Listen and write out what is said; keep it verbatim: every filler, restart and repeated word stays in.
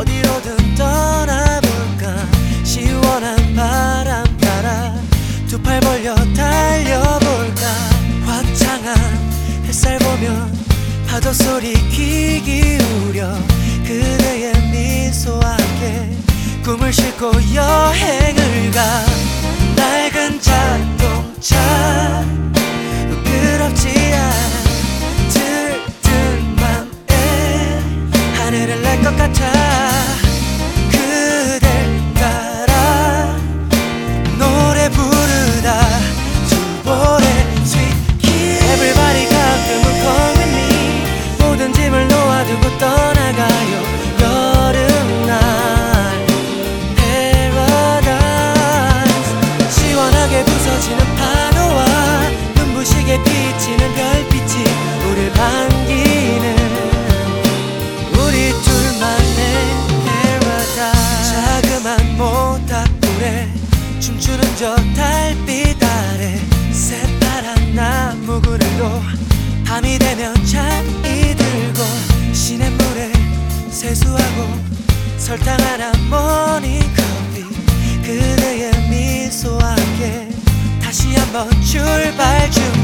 어디로든 떠나볼까. 시원한 바람 따라 두 팔 벌려 달려볼까. 화창한 햇살 보면 파도 소리 귀 기울여 그대의 미소와 함께 꿈을 싣고 여행을 가. 낡은 자동차 부끄럽지 않아 들뜬 맘에 하늘을 날 것 같아. 그댈 따라 노래 부르다 두 볼의 sweet kiss. Everybody 가끔은 come with me. 모든 짐을 놓아두고 떠나가요. 여름날 paradise. 시원하게 부서지는 파도와 눈부시게 비치는 별빛이 우릴 반기는 우리 둘만의 paradise. 자그만 모닥불에 춤추는 저 달빛 아래 새파란 나무 그늘도 밤이 되면 잠이 들고 시냇물에 세수하고 설탕 하나 모닝커피 그대의 미소와 함께 다시 한번 출발 중.